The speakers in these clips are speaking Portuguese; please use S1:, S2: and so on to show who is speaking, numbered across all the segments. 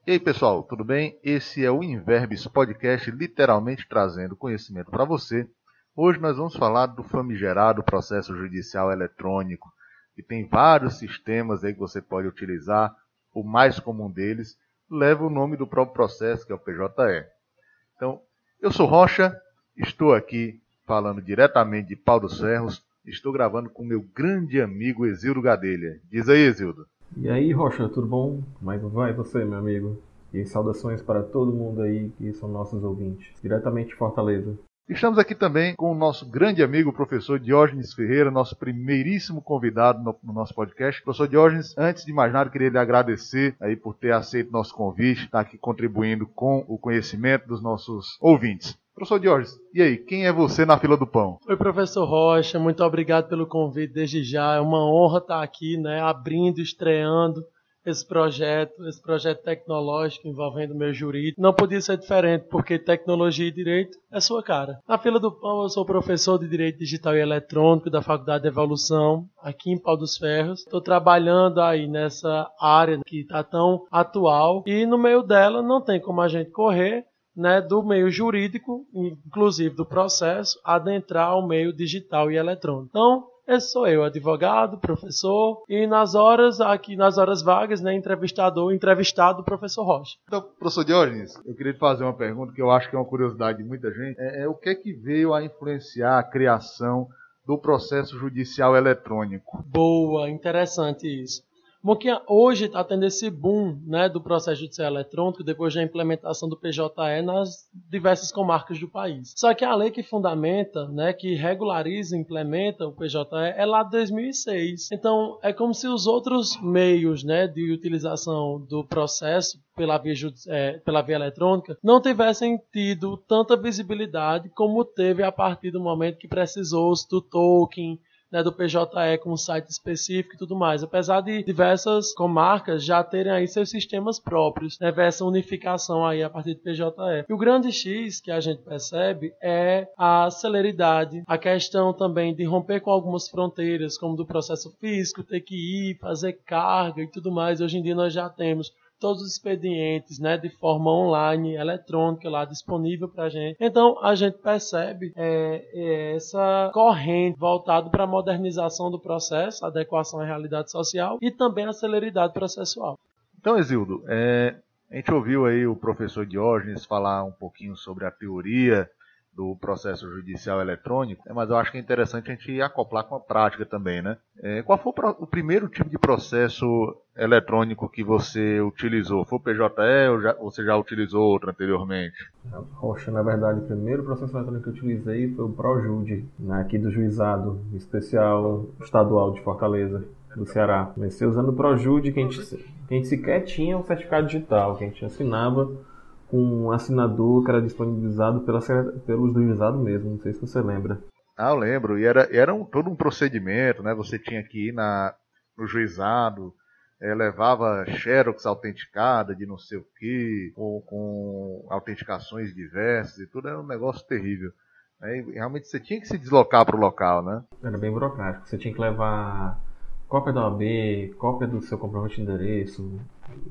S1: E aí pessoal, tudo bem? Esse é o Inverbis Podcast, literalmente trazendo conhecimento para você. Hoje nós vamos falar do famigerado processo judicial eletrônico, que tem vários sistemas aí que você pode utilizar. O mais comum deles leva o nome do próprio processo, que é o PJE. Então, eu sou Rocha, estou aqui falando diretamente de Pau dos Ferros, estou gravando com meu grande amigo Exildo Gadelha. Diz aí, Exildo.
S2: E aí, Rocha, tudo bom? Como é que vai você, meu amigo? E saudações para todo mundo aí que são nossos ouvintes, diretamente de Fortaleza.
S1: Estamos aqui também com o nosso grande amigo, o professor Diógenes Ferreira, nosso primeiríssimo convidado no nosso podcast. Professor Diógenes, antes de mais nada, queria lhe agradecer aí por ter aceito nosso convite, estar aqui contribuindo com o conhecimento dos nossos ouvintes. Professor Diógenes, e aí, quem é você na fila do pão?
S3: Oi, professor Rocha, muito obrigado pelo convite desde já. É uma honra estar aqui, abrindo, estreando esse projeto tecnológico envolvendo o meio jurídico. Não podia ser diferente, porque tecnologia e direito é sua cara. Na fila do pão, eu sou professor de Direito Digital e Eletrônico da Faculdade de Evolução, aqui em Pau dos Ferros. Estou trabalhando aí nessa área que está tão atual e no meio dela não tem como a gente correr, do meio jurídico, inclusive do processo, adentrar ao meio digital e eletrônico. Então, esse sou eu, advogado, professor, e nas horas vagas, entrevistado, professor Rocha.
S1: Então, professor Diógenes, eu queria te fazer uma pergunta que eu acho que é uma curiosidade de muita gente. O que é que veio a influenciar a criação do processo judicial eletrônico?
S3: Boa, interessante isso. Bom, que hoje está tendo esse boom do processo judicial eletrônico depois da implementação do PJE nas diversas comarcas do país. Só que a lei que fundamenta, que regulariza e implementa o PJE é lá de 2006. Então, é como se os outros meios de utilização do processo pela via eletrônica não tivessem tido tanta visibilidade como teve a partir do momento que precisou-se do token, do PJE com um site específico e tudo mais, apesar de diversas comarcas já terem aí seus sistemas próprios, ver essa unificação aí a partir do PJE. E o grande X que a gente percebe é a celeridade, a questão também de romper com algumas fronteiras, como do processo físico, ter que ir, fazer carga e tudo mais. Hoje em dia nós já temos todos os expedientes, de forma online, eletrônica, lá disponível para a gente. Então, a gente percebe essa corrente voltada para a modernização do processo, adequação à realidade social e também a celeridade processual.
S1: Então, Exildo, a gente ouviu aí o professor Diógenes falar um pouquinho sobre a teoria do processo judicial eletrônico, mas eu acho que é interessante a gente acoplar com a prática também, né? Qual foi o primeiro tipo de processo eletrônico que você utilizou? Foi o PJE ou você já utilizou outro anteriormente?
S2: Rocha, na verdade, o primeiro processo eletrônico que eu utilizei foi o ProJude, aqui do Juizado Especial Estadual de Fortaleza, do Ceará. Comecei usando o ProJude, que a gente sequer tinha um certificado digital, que a gente assinava com um assinador que era disponibilizado pelo juizado mesmo, não sei se você lembra.
S1: Eu lembro, e era todo um procedimento, né? Você tinha que ir no juizado, levava xerox autenticada de não sei o que, com autenticações diversas e tudo, era um negócio terrível. E realmente você tinha que se deslocar para o local, né?
S2: Era bem burocrático, você tinha que levar cópia da OAB, cópia do seu comprovante de endereço,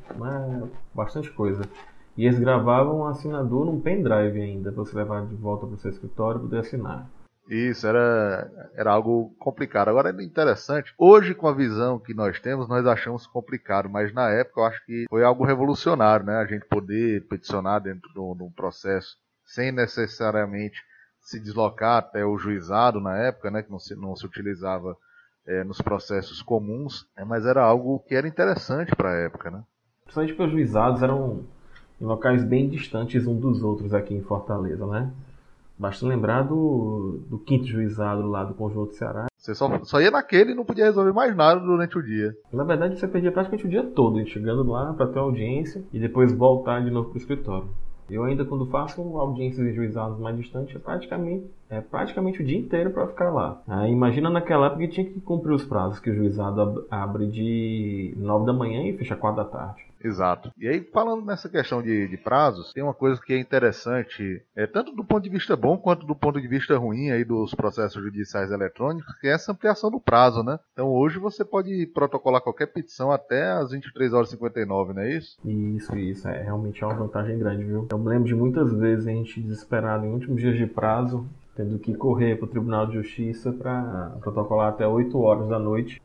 S2: bastante coisa. E eles gravavam um assinador num pendrive ainda, para você levar de volta para o seu escritório e poder assinar.
S1: Isso, era algo complicado. Agora é interessante, hoje com a visão que nós temos, nós achamos complicado, mas na época eu acho que foi algo revolucionário, né? A gente poder peticionar dentro de um processo sem necessariamente se deslocar até o juizado na época, né? Que não se utilizava nos processos comuns, mas era algo que era interessante para a época, né?
S2: Principalmente porque os juizados eram em locais bem distantes um dos outros aqui em Fortaleza, né? Basta lembrar do 5º juizado lá do Conjunto Ceará.
S1: Você só ia naquele e não podia resolver mais nada durante o dia.
S2: Na verdade, você perdia praticamente o dia todo, chegando lá para ter audiência e depois voltar de novo para o escritório. Eu ainda, quando faço audiências em juizados mais distantes, é praticamente o dia inteiro para ficar lá. Imagina naquela época que tinha que cumprir os prazos, que o juizado abre de 9 da manhã e fecha 4 da tarde.
S1: Exato. E aí, falando nessa questão de prazos, tem uma coisa que é interessante, tanto do ponto de vista bom quanto do ponto de vista ruim aí dos processos judiciais eletrônicos, que é essa ampliação do prazo, né? Então hoje você pode protocolar qualquer petição até às 23h59, não é isso?
S2: Isso. É realmente uma vantagem grande, viu? Eu me lembro de muitas vezes a gente desesperado em últimos dias de prazo, tendo que correr para o Tribunal de Justiça para protocolar até 8 horas da noite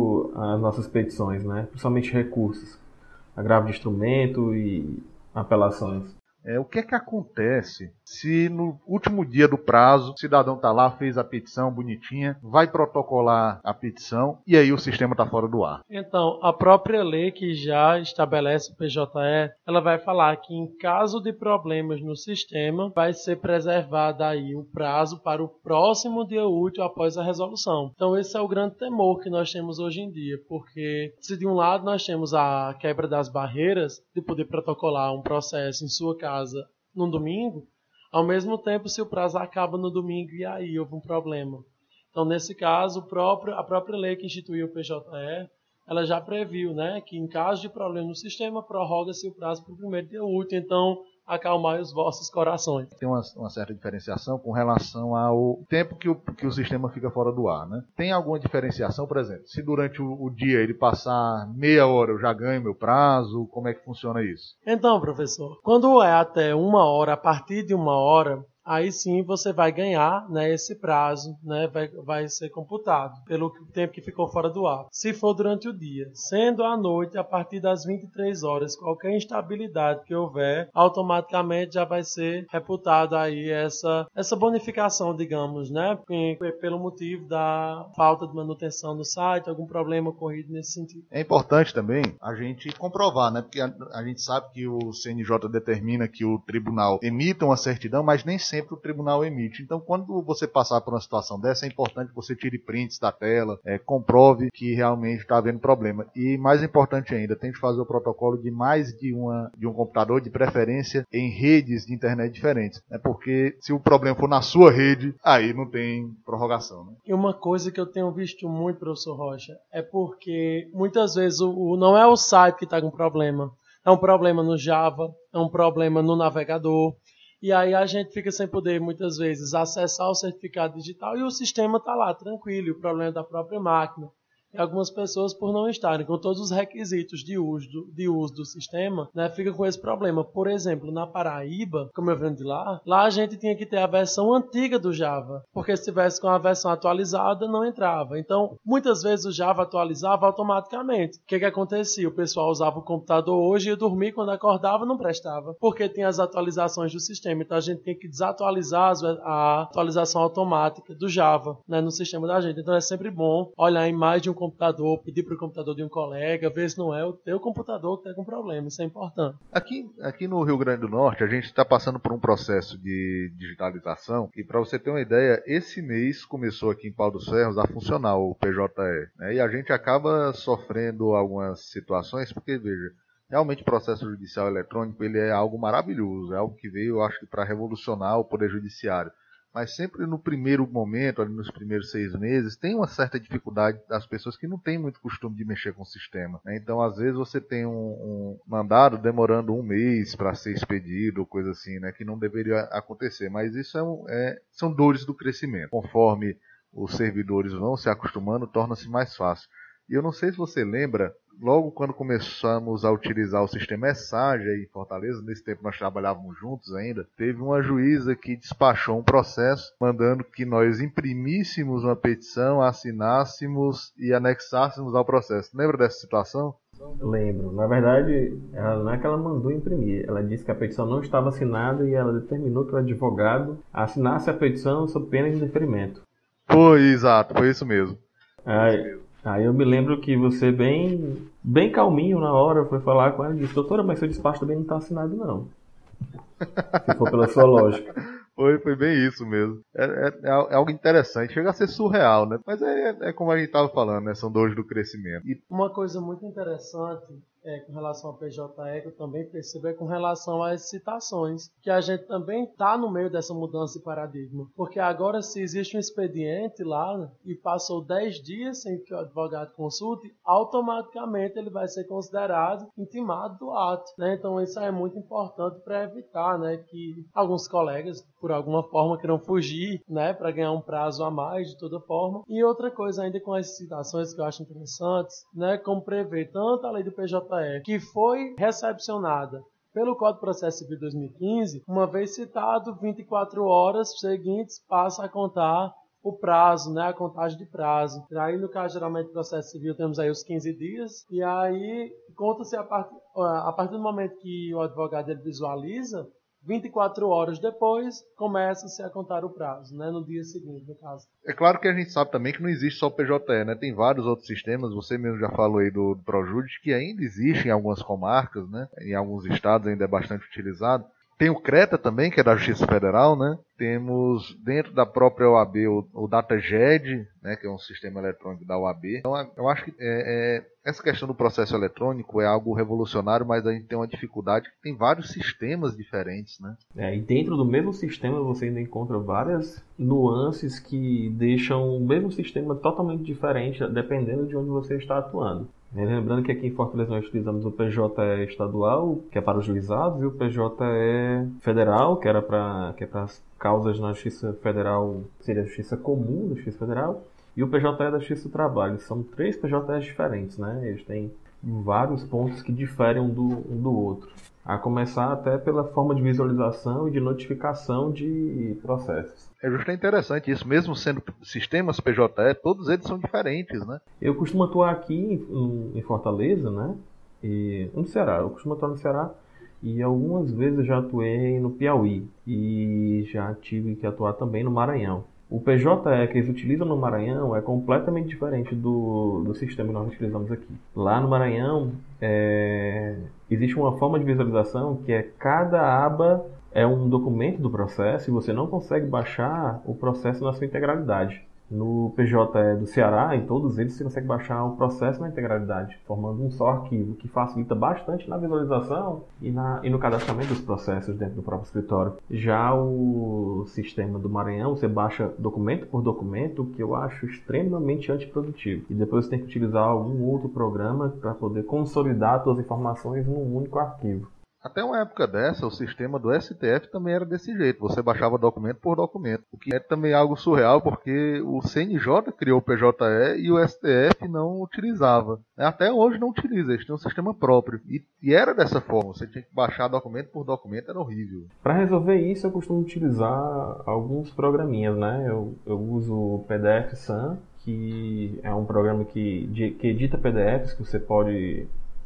S2: as nossas petições, né? Principalmente recursos, agravo de instrumento e apelações.
S1: O que é que acontece se no último dia do prazo o cidadão está lá, fez a petição bonitinha, vai protocolar a petição e aí o sistema está fora do ar?
S3: Então, a própria lei que já estabelece o PJE, ela vai falar que em caso de problemas no sistema, vai ser preservado aí o prazo para o próximo dia útil após a resolução. Então, esse é o grande temor que nós temos hoje em dia, porque se de um lado nós temos a quebra das barreiras de poder protocolar um processo em sua casa no domingo, ao mesmo tempo, se o prazo acaba no domingo e aí houve um problema. Então, nesse caso, a própria lei que instituiu o PJE, ela já previu, né, que em caso de problema no sistema, prorroga-se o prazo para o primeiro dia útil. Então, acalmai os vossos corações.
S1: Tem uma certa diferenciação com relação ao tempo que o sistema fica fora do ar, né? Tem alguma diferenciação, por exemplo, se durante o dia ele passar meia hora eu já ganho meu prazo, como é que funciona isso?
S3: Então, professor, quando é até 1 hora, a partir de 1 hora, aí sim você vai ganhar, né, esse prazo, né, vai ser computado pelo tempo que ficou fora do ar. Se for durante o dia, sendo à noite, a partir das 23 horas, qualquer instabilidade que houver, automaticamente já vai ser reputado aí essa bonificação, digamos, né, pelo motivo da falta de manutenção no site, algum problema ocorrido nesse sentido.
S1: É importante também a gente comprovar, né, porque a gente sabe que o CNJ determina que o tribunal emita uma certidão, mas nem sempre o tribunal emite. Então, quando você passar por uma situação dessa, é importante que você tire prints da tela, comprove que realmente está havendo problema. E, mais importante ainda, tente fazer o protocolo de mais de um computador, de preferência em redes de internet diferentes. Porque se o problema for na sua rede, aí não tem prorrogação, né?
S3: E uma coisa que eu tenho visto muito, professor Rocha, é porque muitas vezes não é o site que está com problema. É um problema no Java, é um problema no navegador. E aí a gente fica sem poder, muitas vezes, acessar o certificado digital e o sistema está lá, tranquilo, o problema é da própria máquina. E algumas pessoas, por não estarem com todos os requisitos de uso do sistema, né, fica com esse problema. Por exemplo, na Paraíba, como eu venho de lá a gente tinha que ter a versão antiga do Java, porque se tivesse com a versão atualizada, não entrava. Então, muitas vezes o Java atualizava automaticamente. O que acontecia? O pessoal usava o computador hoje e ia dormir, quando acordava não prestava, porque tem as atualizações do sistema. Então, a gente tem que desatualizar a atualização automática do Java, né, no sistema da gente. Então, é sempre bom olhar em mais de um computador, pedir para o computador de um colega, ver se não é o teu computador que está com problema. Isso é importante.
S1: Aqui no Rio Grande do Norte, a gente está passando por um processo de digitalização e, para você ter uma ideia, esse mês começou aqui em Pau dos Ferros a funcionar o PJE, né? E a gente acaba sofrendo algumas situações, porque, veja, realmente o processo judicial eletrônico ele é algo maravilhoso, é algo que veio, eu acho, para revolucionar o Poder Judiciário. Mas sempre no primeiro momento, ali nos primeiros 6 meses, tem uma certa dificuldade das pessoas que não têm muito costume de mexer com o sistema, né? Então, às vezes, você tem um mandado demorando 1 mês para ser expedido, ou coisa assim, né? Que não deveria acontecer. Mas isso são dores do crescimento. Conforme os servidores vão se acostumando, torna-se mais fácil. E eu não sei se você lembra, logo quando começamos a utilizar o sistema ESAGE em Fortaleza, nesse tempo nós trabalhávamos juntos ainda, teve uma juíza que despachou um processo mandando que nós imprimíssemos uma petição, assinássemos e anexássemos ao processo. Lembra dessa situação?
S2: Lembro. Na verdade, não é que ela mandou imprimir. Ela disse que a petição não estava assinada e ela determinou que o advogado assinasse a petição sob pena de indeferimento.
S1: Exato, foi isso mesmo.
S2: Aí eu me lembro que você, bem calminho na hora, foi falar com ela e disse: doutora, mas seu despacho também não está assinado, não. Se for pela sua lógica.
S1: Foi bem isso mesmo. É algo interessante. Chega a ser surreal, né? Mas é como a gente estava falando, né? São dores do crescimento.
S3: Uma coisa muito interessante com relação ao PJE, que eu também percebo, é com relação às citações, que a gente também está no meio dessa mudança de paradigma. Porque agora, se existe um expediente lá e passou 10 dias sem que o advogado consulte, automaticamente ele vai ser considerado intimado do ato, né? Então, isso é muito importante para evitar, né, que alguns colegas, por alguma forma, queiram fugir, né, para ganhar um prazo a mais, de toda forma. E outra coisa ainda com as citações que eu acho interessantes, né, como prevê tanto a lei do PJE, que foi recepcionada pelo Código de Processo Civil 2015, uma vez citado, 24 horas seguintes passa a contar o prazo, né, a contagem de prazo. E aí, no caso, geralmente, do processo civil, temos aí os 15 dias, e aí conta-se a partir do momento que o advogado ele visualiza, 24 horas depois, começa-se a contar o prazo, né, no dia seguinte, no caso.
S1: É claro que a gente sabe também que não existe só o PJE, né? Tem vários outros sistemas, você mesmo já falou aí do Projudice, que ainda existe em algumas comarcas, né? Em alguns estados ainda é bastante utilizado. Tem o CRETA também, que é da Justiça Federal, né? Temos dentro da própria OAB o DataGed, né, que é um sistema eletrônico da OAB. Então, eu acho que essa questão do processo eletrônico é algo revolucionário, mas a gente tem uma dificuldade que tem vários sistemas diferentes, né?
S2: E dentro do mesmo sistema você ainda encontra várias nuances que deixam o mesmo sistema totalmente diferente, dependendo de onde você está atuando. Lembrando que aqui em Fortaleza nós utilizamos o PJE estadual, que é para os juizados, e o PJE federal, que é para as causas na Justiça Federal, seria a Justiça Comum da Justiça Federal, e o PJE da Justiça do Trabalho. São 3 PJEs diferentes, né? Eles têm vários pontos que diferem um do outro. A começar até pela forma de visualização e de notificação de processos.
S1: É justamente interessante isso, mesmo sendo sistemas PJE, todos eles são diferentes, né?
S2: Eu costumo atuar aqui em Fortaleza, né? E no Ceará. Eu costumo atuar no Ceará e algumas vezes eu já atuei no Piauí e já tive que atuar também no Maranhão. O PJE que eles utilizam no Maranhão é completamente diferente do sistema que nós utilizamos aqui. Lá no Maranhão, existe uma forma de visualização que é cada aba é um documento do processo e você não consegue baixar o processo na sua integralidade. No PJE do Ceará, em todos eles, você consegue baixar o processo na integralidade, formando um só arquivo, que facilita bastante na visualização e no cadastramento dos processos dentro do próprio escritório. Já o sistema do Maranhão, você baixa documento por documento, que eu acho extremamente antiprodutivo. E depois você tem que utilizar algum outro programa para poder consolidar as suas informações num único arquivo.
S1: Até uma época dessa, o sistema do STF também era desse jeito. Você baixava documento por documento. O que é também algo surreal, porque o CNJ criou o PJE e o STF não utilizava. Até hoje não utiliza, eles têm um sistema próprio. E era dessa forma, você tinha que baixar documento por documento, era horrível.
S2: Para resolver isso, eu costumo utilizar alguns programinhas, né? Eu uso o PDF Sun, que é um programa que edita PDFs, que você pode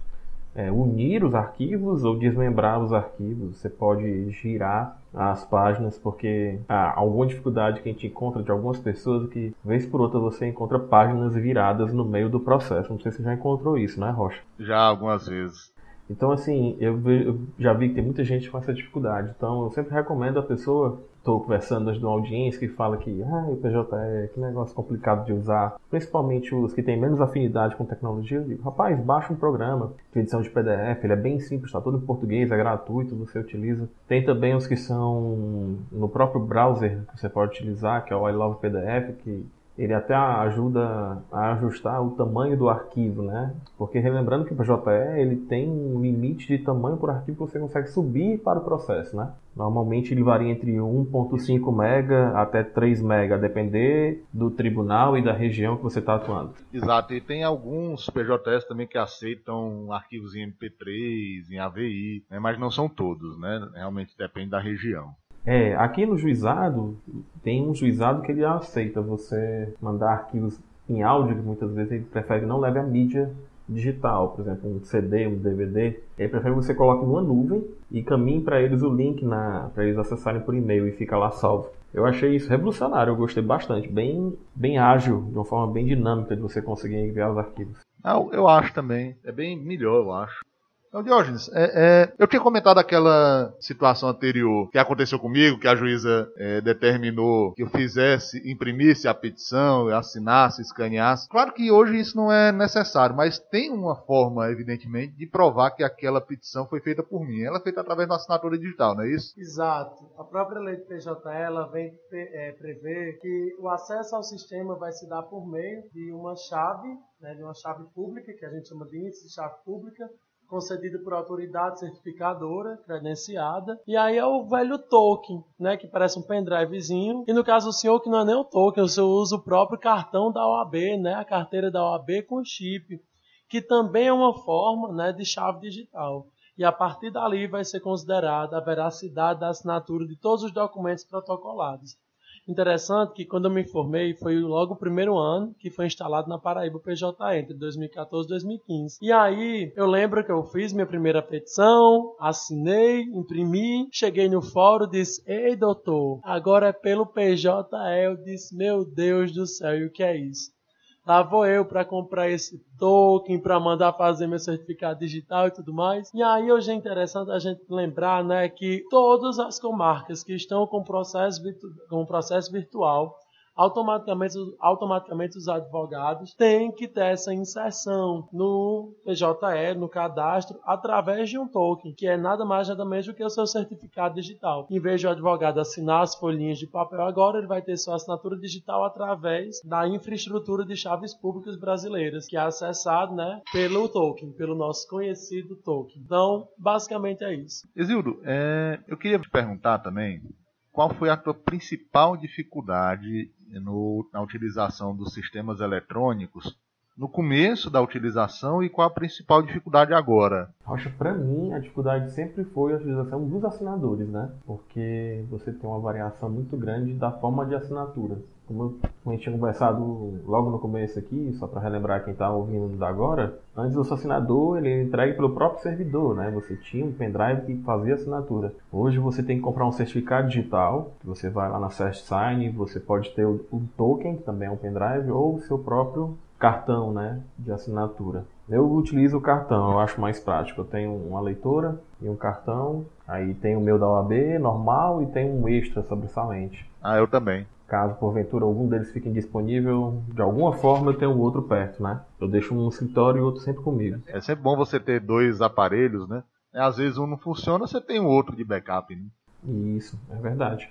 S2: unir os arquivos ou desmembrar os arquivos. Você pode girar as páginas, porque há alguma dificuldade que a gente encontra de algumas pessoas que, vez por outra, você encontra páginas viradas no meio do processo. Não sei se você já encontrou isso, né, Rocha?
S1: Já, algumas vezes.
S2: Então, assim, eu já vi que tem muita gente com essa dificuldade. Então, eu sempre recomendo a pessoa... Estou conversando de uma audiência que fala que o PJE, que negócio complicado de usar. Principalmente os que têm menos afinidade com tecnologia. Eu digo, rapaz, baixa um programa de edição de PDF. Ele é bem simples, está todo em português, é gratuito, você utiliza. Tem também os que são no próprio browser que você pode utilizar, que é o I Love PDF, que ele até ajuda a ajustar o tamanho do arquivo, né? Porque relembrando que o PJE ele tem um limite de tamanho por arquivo que você consegue subir para o processo, né? Normalmente ele varia entre 1.5 MB até 3 MB, a depender do tribunal e da região que você está atuando.
S1: Exato, e tem alguns PJS também que aceitam arquivos em MP3, em AVI, né? Mas não são todos, né? Realmente depende da região.
S2: Aqui no juizado, tem um juizado que ele aceita você mandar arquivos em áudio, que muitas vezes ele prefere que não leve a mídia digital, por exemplo, um CD, um DVD. Ele prefere que você coloque numa nuvem e caminhe para eles o link para eles acessarem por e-mail e fica lá salvo. Eu achei isso revolucionário, eu gostei bastante, bem ágil, de uma forma bem dinâmica de você conseguir enviar os arquivos.
S1: Eu acho também, é bem melhor, eu acho. Então, Diógenes, eu tinha comentado aquela situação anterior que aconteceu comigo, que a juíza determinou que eu imprimisse a petição, assinasse, escaneasse. Claro que hoje isso não é necessário, mas tem uma forma, evidentemente, de provar que aquela petição foi feita por mim. Ela é feita através da assinatura digital, não é isso?
S3: Exato. A própria lei do PJE ela vem prever que o acesso ao sistema vai se dar por meio de uma chave, né, de uma chave pública, que a gente chama de índice de chave pública, concedido por autoridade certificadora, credenciada. E aí é o velho token, né, que parece um pendrivezinho. E no caso do senhor, que não é nem o token, o senhor usa o próprio cartão da OAB, né, a carteira da OAB com chip, que também é uma forma, né, de chave digital. E a partir dali vai ser considerada a veracidade da assinatura de todos os documentos protocolados. Interessante que quando eu me formei, foi logo o primeiro ano que foi instalado na Paraíba o PJE, entre 2014 e 2015. E aí, eu lembro que eu fiz minha primeira petição, assinei, imprimi, cheguei no fórum e disse, ei doutor, agora é pelo PJE. Eu disse, meu Deus do céu, e o que é isso? Lá vou eu para comprar esse token, para mandar fazer meu certificado digital e tudo mais. E aí hoje é interessante a gente lembrar, né, que todas as comarcas que estão com processo virtual, automaticamente os advogados têm que ter essa inserção no PJE, no cadastro, através de um token, que é nada mais nada menos do que o seu certificado digital. Em vez de o advogado assinar as folhinhas de papel agora, ele vai ter sua assinatura digital através da infraestrutura de chaves públicas brasileiras, que é acessado, né, pelo token, pelo nosso conhecido token. Então, basicamente é isso.
S1: Exildo, eu queria te perguntar também, qual foi a tua principal dificuldade na utilização dos sistemas eletrônicos no começo da utilização e qual a principal dificuldade agora?
S2: Rocha, para mim, a dificuldade sempre foi a utilização dos assinadores, né? Porque você tem uma variação muito grande da forma de assinatura. Como a gente tinha conversado logo no começo aqui, só para relembrar quem está ouvindo agora, antes o seu assinador ele é entregue pelo próprio servidor, né? Você tinha um pendrive que fazia assinatura. Hoje você tem que comprar um certificado digital, que você vai lá na CertSign, você pode ter o token, que também é um pendrive, ou o seu próprio cartão, né, de assinatura. Eu utilizo o cartão, eu acho mais prático. Eu tenho uma leitora e um cartão, aí tem o meu da OAB normal e tem um extra sobressalente.
S1: Ah, eu também.
S2: Caso porventura algum deles fique indisponível, de alguma forma eu tenho o outro perto, né? Eu deixo um no escritório e o outro sempre comigo.
S1: É sempre bom você ter dois aparelhos, né? Às vezes um não funciona, você tem o outro de backup, né?
S2: Isso, é verdade.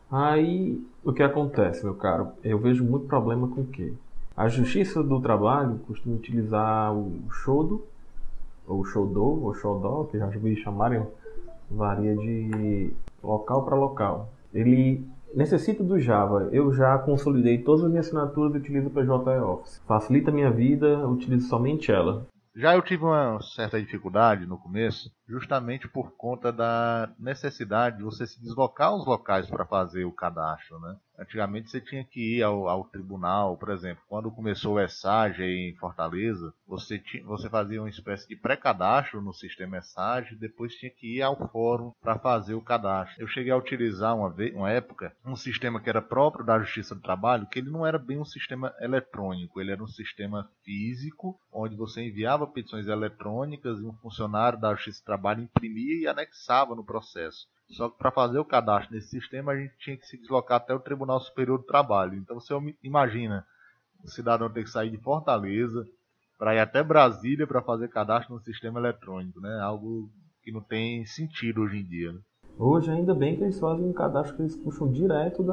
S2: Aí, o que acontece, meu caro? Eu vejo muito problema com o quê? A Justiça do Trabalho costuma utilizar o Shodo, ou Shodô, ou Xodó, que já ouvi chamarem, varia de local para local. Ele necessita do Java. Eu já consolidei todas as minhas assinaturas e utilizo o PJE Office. Facilita a minha vida, eu utilizo somente ela.
S1: Já eu tive uma certa dificuldade no começo, justamente por conta da necessidade de você se deslocar aos locais para fazer o cadastro, né? Antigamente você tinha que ir ao tribunal, por exemplo, quando começou o ESAGE em Fortaleza, você fazia uma espécie de pré-cadastro no sistema ESAGE, depois tinha que ir ao fórum para fazer o cadastro. Eu cheguei a utilizar uma época um sistema que era próprio da Justiça do Trabalho, que ele não era bem um sistema eletrônico, ele era um sistema físico, onde você enviava petições eletrônicas e um funcionário da Justiça do Trabalho imprimia e anexava no processo. Só que para fazer o cadastro nesse sistema a gente tinha que se deslocar até o Tribunal Superior do Trabalho. Então você imagina o cidadão ter que sair de Fortaleza para ir até Brasília para fazer cadastro no sistema eletrônico, né? Algo que não tem sentido hoje em dia, né?
S2: Hoje ainda bem que eles fazem um cadastro que eles puxam direto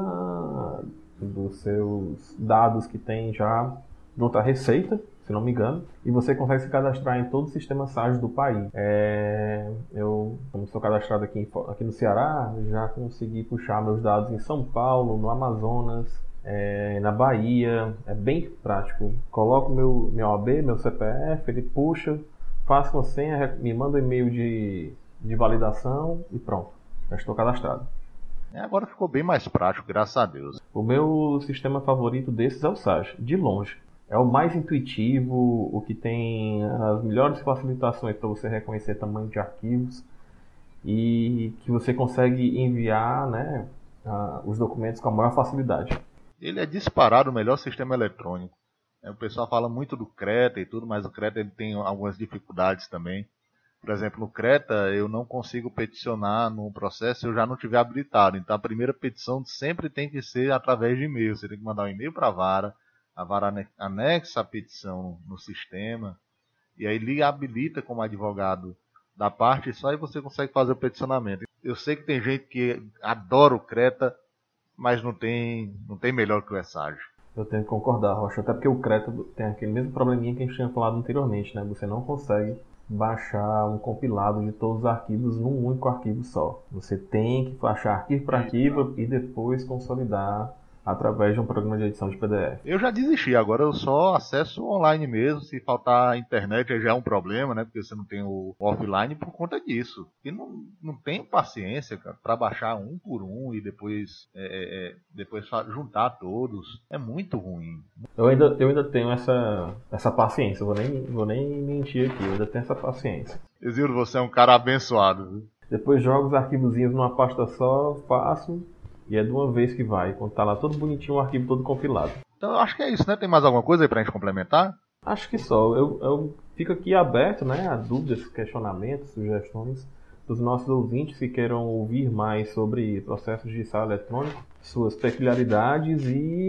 S2: dos seus dados que tem já junto à Receita, se não me engano, e você consegue se cadastrar em todo o sistema SAGE do país. Eu, como sou cadastrado aqui no Ceará, já consegui puxar meus dados em São Paulo, no Amazonas, na Bahia. É bem prático. Coloco meu OAB, meu CPF, ele puxa, faço uma senha, me manda um e-mail de validação e pronto, já estou cadastrado.
S1: Agora ficou bem mais prático, graças a Deus.
S2: O meu sistema favorito desses é o SAGE, de longe. É o mais intuitivo, o que tem as melhores facilitações para você reconhecer tamanho de arquivos e que você consegue enviar, né, os documentos com a maior facilidade.
S1: Ele é disparado o melhor sistema eletrônico. O pessoal fala muito do Creta e tudo, mas o Creta ele tem algumas dificuldades também. Por exemplo, no Creta, eu não consigo peticionar no processo se eu já não tiver habilitado. Então, a primeira petição sempre tem que ser através de e-mail. Você tem que mandar um e-mail para a vara anexa a petição no sistema, e aí lhe habilita como advogado da parte, e só aí você consegue fazer o peticionamento. Eu sei que tem gente que adora o Creta, mas não tem melhor que o ESAGE.
S2: Eu tenho que concordar, Rocha, até porque o Creta tem aquele mesmo probleminha que a gente tinha falado anteriormente, né? Você não consegue baixar um compilado de todos os arquivos num único arquivo só. Você tem que baixar arquivo por arquivo e depois consolidar através de um programa de edição de PDF.
S1: Eu já desisti, agora eu só acesso online mesmo. Se faltar internet aí já é um problema, né? Porque você não tem o offline por conta disso. E não tenho paciência, cara, para baixar um por um e depois juntar todos. É muito ruim.
S2: Eu ainda tenho essa paciência, vou nem mentir aqui, eu ainda tenho essa paciência.
S1: Exildo, você é um cara abençoado, viu?
S2: Depois jogo os arquivozinhos numa pasta só, faço, e é de uma vez que vai, quando tá lá todo bonitinho, o arquivo todo compilado.
S1: Então eu acho que é isso, né? Tem mais alguma coisa aí pra gente complementar?
S2: Acho que só. Eu fico aqui aberto, né, a dúvidas, questionamentos, sugestões dos nossos ouvintes que queiram ouvir mais sobre processo judicial eletrônico, suas peculiaridades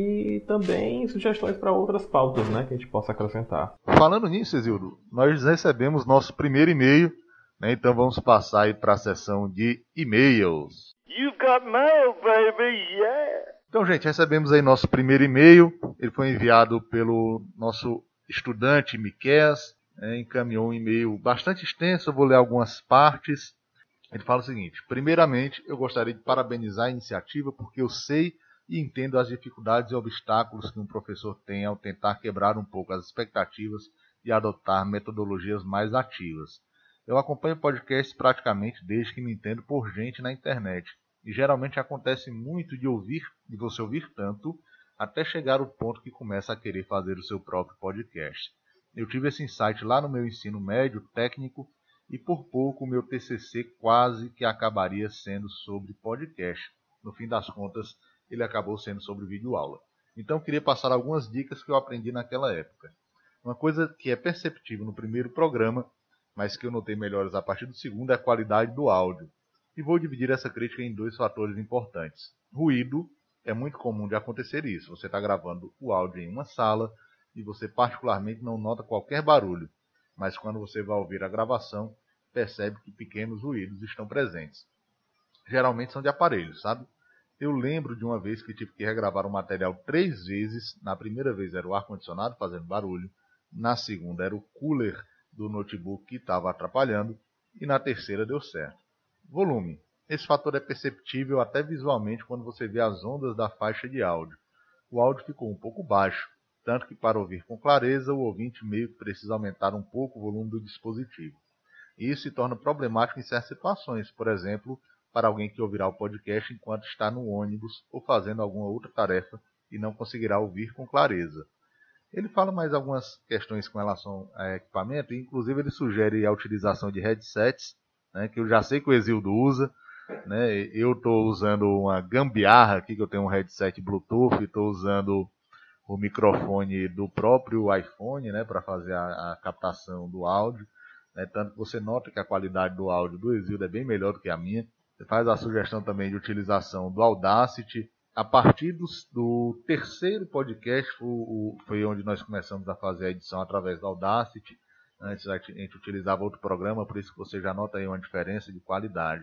S2: e também sugestões para outras pautas, né, que a gente possa acrescentar.
S1: Falando nisso, Exildo, nós recebemos nosso primeiro e-mail, né? Então vamos passar aí para a seção de e-mails.
S4: You've got mail, baby, yeah!
S1: Então, gente, recebemos aí nosso primeiro e-mail. Ele foi enviado pelo nosso estudante Miqueias, encaminhou um e-mail bastante extenso, eu vou ler algumas partes. Ele fala o seguinte: primeiramente, eu gostaria de parabenizar a iniciativa porque eu sei e entendo as dificuldades e obstáculos que um professor tem ao tentar quebrar um pouco as expectativas e adotar metodologias mais ativas. Eu acompanho podcasts praticamente desde que me entendo por gente na internet, e geralmente acontece muito de você ouvir tanto, até chegar ao ponto que começa a querer fazer o seu próprio podcast. Eu tive esse insight lá no meu ensino médio técnico, e por pouco o meu TCC quase que acabaria sendo sobre podcast. No fim das contas, ele acabou sendo sobre videoaula. Então eu queria passar algumas dicas que eu aprendi naquela época. Uma coisa que é perceptível no primeiro programa, mas que eu notei melhores a partir do segundo, é a qualidade do áudio. E vou dividir essa crítica em dois fatores importantes. Ruído, é muito comum de acontecer isso. Você está gravando o áudio em uma sala e você particularmente não nota qualquer barulho, mas quando você vai ouvir a gravação, percebe que pequenos ruídos estão presentes. Geralmente são de aparelhos, sabe? Eu lembro de uma vez que tive que regravar um material 3 vezes. Na primeira vez era o ar-condicionado fazendo barulho, na segunda era o cooler do notebook que estava atrapalhando, e na terceira deu certo. Volume. Esse fator é perceptível até visualmente quando você vê as ondas da faixa de áudio. O áudio ficou um pouco baixo, tanto que para ouvir com clareza o ouvinte meio que precisa aumentar um pouco o volume do dispositivo. E isso se torna problemático em certas situações, por exemplo, para alguém que ouvirá o podcast enquanto está no ônibus ou fazendo alguma outra tarefa e não conseguirá ouvir com clareza. Ele fala mais algumas questões com relação a equipamento, e inclusive ele sugere a utilização de headsets, né, que eu já sei que o Exildo usa, né? Eu estou usando uma gambiarra aqui, que eu tenho um headset Bluetooth, e estou usando o microfone do próprio iPhone, né, para fazer a captação do áudio. Tanto que você nota que a qualidade do áudio do Exildo é bem melhor do que a minha. Você faz a sugestão também de utilização do Audacity. A partir do terceiro podcast foi onde nós começamos a fazer a edição através do Audacity. Antes a gente utilizava outro programa, por isso que você já nota aí uma diferença de qualidade.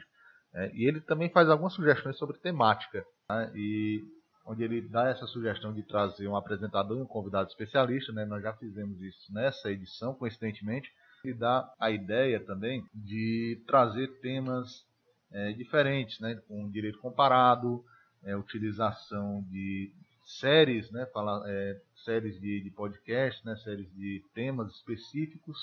S1: E ele também faz algumas sugestões sobre temática, né? E onde ele dá essa sugestão de trazer um apresentador e um convidado especialista, né? Nós já fizemos isso nessa edição, coincidentemente. E dá a ideia também de trazer temas diferentes, né? Com direito comparado, utilização de séries, né? Séries de podcast, né? Séries de temas específicos.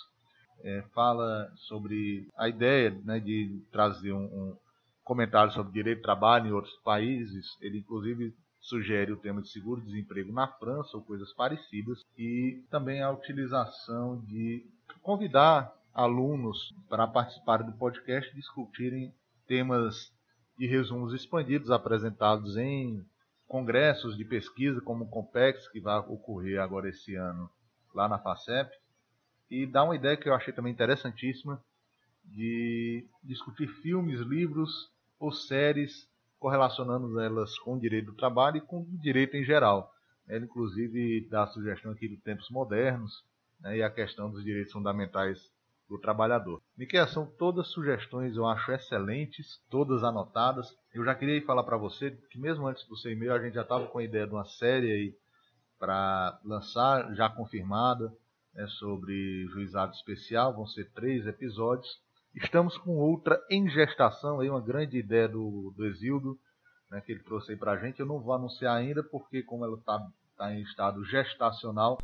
S1: Fala sobre a ideia, né, de trazer um comentário sobre direito de trabalho em outros países. Ele inclusive sugere o tema de seguro-desemprego na França ou coisas parecidas, e também a utilização de convidar alunos para participarem do podcast e discutirem temas de resumos expandidos apresentados em congressos de pesquisa como o Compex, que vai ocorrer agora esse ano lá na FACEP. E dá uma ideia que eu achei também interessantíssima, de discutir filmes, livros ou séries, correlacionando elas com o direito do trabalho e com o direito em geral. Ela, inclusive, dá a sugestão aqui dos tempos modernos, né, e a questão dos direitos fundamentais do trabalhador. Miquel, são todas sugestões, eu acho excelentes, todas anotadas. Eu já queria falar para você que mesmo antes do seu e-mail a gente já estava com a ideia de uma série aí para lançar, já confirmada, né, sobre juizado especial. Vão ser 3 episódios. Estamos com outra em gestação, aí, uma grande ideia do Exildo, né, que ele trouxe aí para a gente. Eu não vou anunciar ainda porque como ela está em estado gestacional.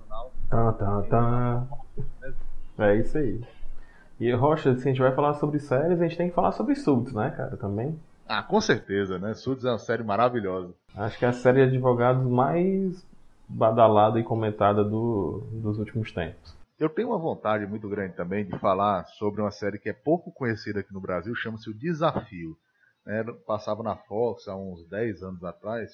S2: É isso aí. E, Rocha, se a gente vai falar sobre séries, a gente tem que falar sobre Suits, né, cara, também.
S1: Ah, com certeza, né? Suits é uma série maravilhosa.
S2: Acho que é a série de advogados mais badalada e comentada dos últimos tempos.
S1: Eu tenho uma vontade muito grande também de falar sobre uma série que é pouco conhecida aqui no Brasil, chama-se O Desafio. Passava na Fox há uns 10 anos atrás,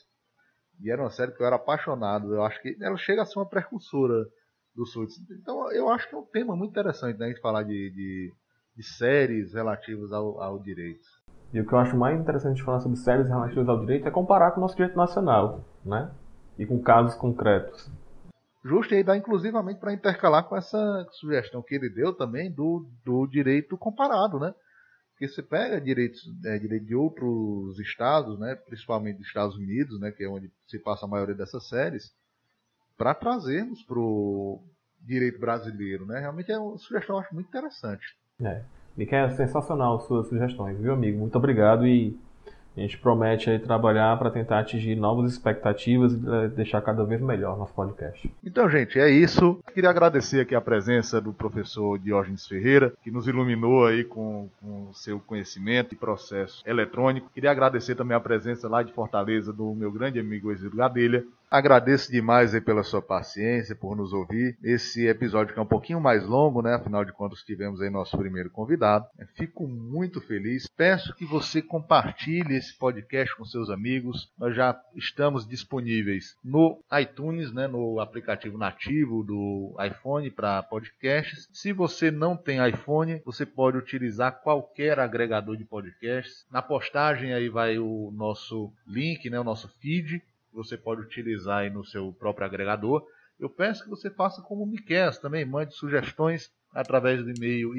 S1: e era uma série que eu era apaixonado. Eu acho que ela chega a ser uma precursora do Suits. Então eu acho que é um tema muito interessante, né, a gente falar de séries relativas ao direito.
S2: E o que eu acho mais interessante de falar sobre séries relativas ao direito é comparar com o nosso direito nacional, né? E com casos concretos.
S1: Justo, e aí dá inclusivamente para intercalar com essa sugestão que ele deu também do direito comparado, né? Porque você pega direito de outros estados, né, principalmente dos Estados Unidos, né, que é onde se passa a maioria dessas séries, para trazermos para o direito brasileiro, né? Realmente é uma sugestão, eu acho muito interessante.
S2: Miquel, é sensacional suas sugestões, viu, amigo? Muito obrigado, e a gente promete aí trabalhar para tentar atingir novas expectativas e deixar cada vez melhor nosso podcast.
S1: Então, gente, é isso. Queria agradecer aqui a presença do professor Diógenes Ferreira, que nos iluminou aí com o seu conhecimento e processo eletrônico. Queria agradecer também a presença lá de Fortaleza do meu grande amigo Exildo Gadelha. Agradeço demais aí pela sua paciência, por nos ouvir. Esse episódio que é um pouquinho mais longo, né? Afinal de contas, tivemos aí nosso primeiro convidado. Fico muito feliz. Peço que você compartilhe esse podcast com seus amigos. Nós já estamos disponíveis no iTunes, né? No aplicativo nativo do iPhone para podcasts. Se você não tem iPhone, você pode utilizar qualquer agregador de podcasts. Na postagem aí vai o nosso link, né? O nosso feed. Você pode utilizar aí no seu próprio agregador. Eu peço que você faça como o Miquel também, mande sugestões através do e-mail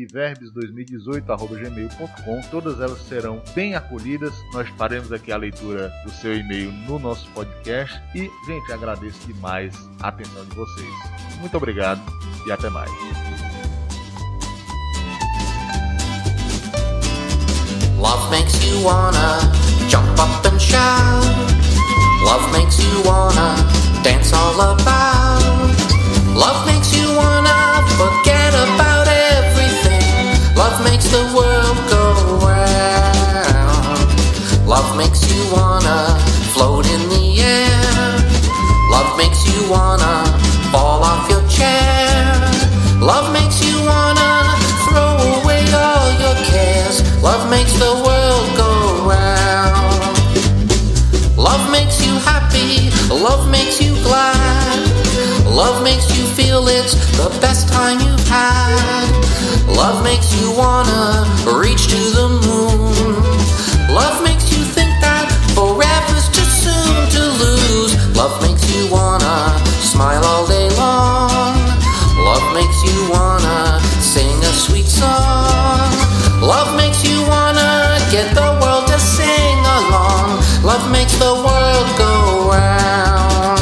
S1: iverbes2018@gmail.com. Todas elas serão bem acolhidas. Nós faremos aqui a leitura do seu e-mail no nosso podcast. E, gente, agradeço demais a atenção de vocês. Muito obrigado e até mais.
S5: Love makes you wanna jump up and shout. Love makes you wanna dance all about. Love makes you wanna forget about everything. Love makes the world go round. Love makes you wanna float in the air. Love makes you wanna fall off your chair. Love makes you wanna throw away all your cares. Love makes the world go round. Love makes you happy, love makes you glad. Love makes you feel it's the best time you've had. Love makes you wanna reach to the moon. Love makes you think that forever's too soon to lose. Love makes you wanna smile all day long. Love makes you wanna sing a sweet song. Love makes you wanna get the world to sing along. Love makes the world go round.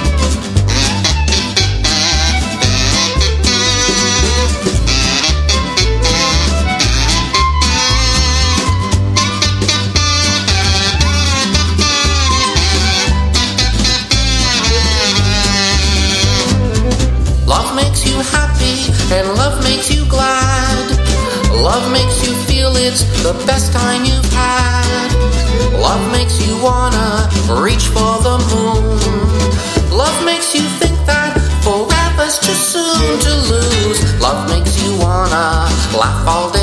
S5: Love makes you happy and love makes you glad. Love makes you feel it's the best time you've had. Love makes you wanna reach for the moon. Love makes you think that forever's too soon to lose. Love makes you wanna laugh all day